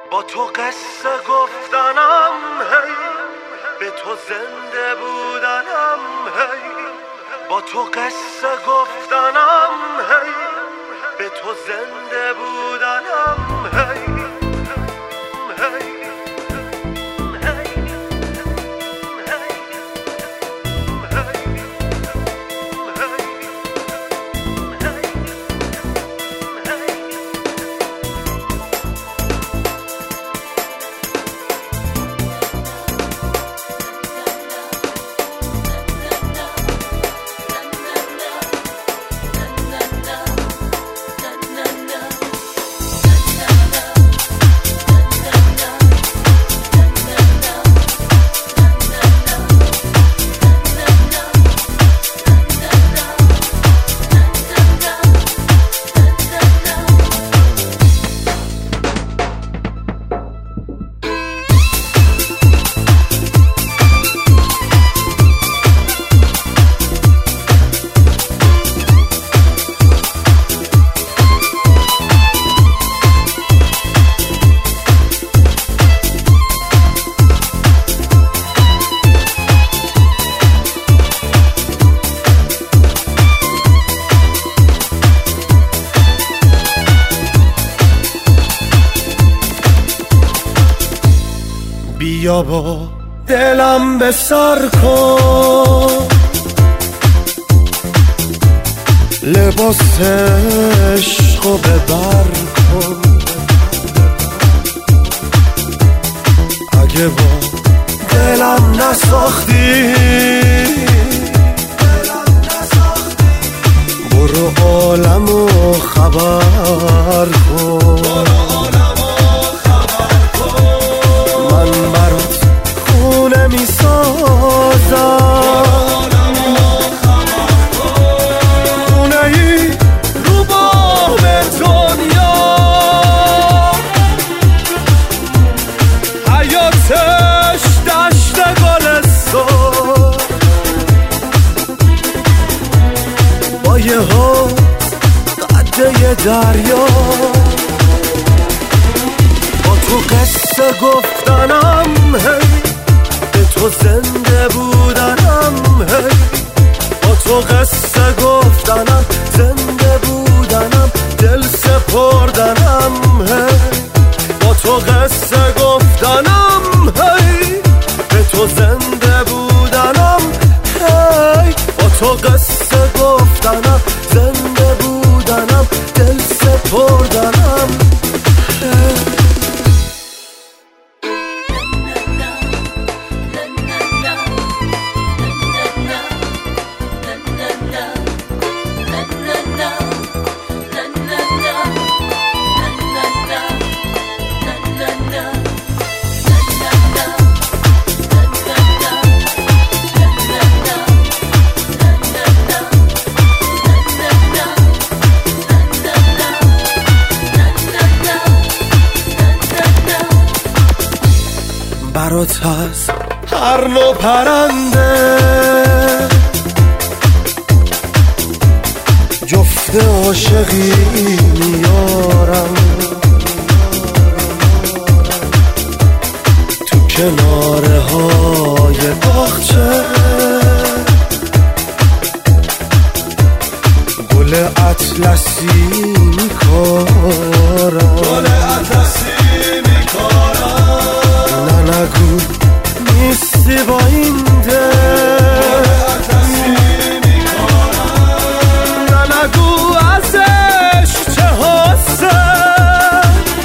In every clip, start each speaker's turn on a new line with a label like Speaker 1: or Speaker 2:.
Speaker 1: با تو قصه گفتنم هی، به تو زنده بودنم هی، با تو قصه گفتنم هی، به تو زنده بودنم هی. بیا با دلم به سر کن، لباس عشقو ببر کن. اگه با دلم نساختی برو عالمو خبر کن. من برات خونه می سازم، خونه ای رو بام دنیا، حیاتش دشت گلستان، با یه حوض قده دریا. با تو قصه گفتنم هی، به تو زنده بودنم هی، با تو قصه گفتنم زنده بودنم دل سپردنم هی، با تو قصه گفتنم هی، به تو زنده بودنم هی، با تو قصه گفتنم زنده بودنم دل سپردنم هی. برات از هر نوع پرنده جفت عاشقی میارم، تو کناره های باغچه گل اطلسی میکارم، گل اطلسی میکارم. نگو نیستی با این دل، نگو ازش چه حسه،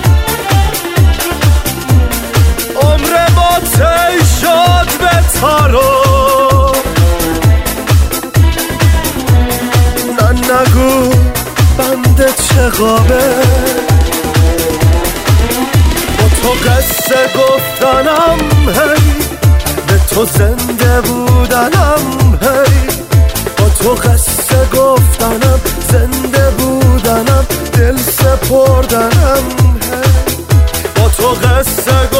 Speaker 1: عمر با تی شد به تارو. نگو بنده چه غابه، با تو قصه گفتنم هی، به تو زنده بودنم هی، با تو قصه گفتنم زنده بودنم دل سپردنم هی، با تو قصه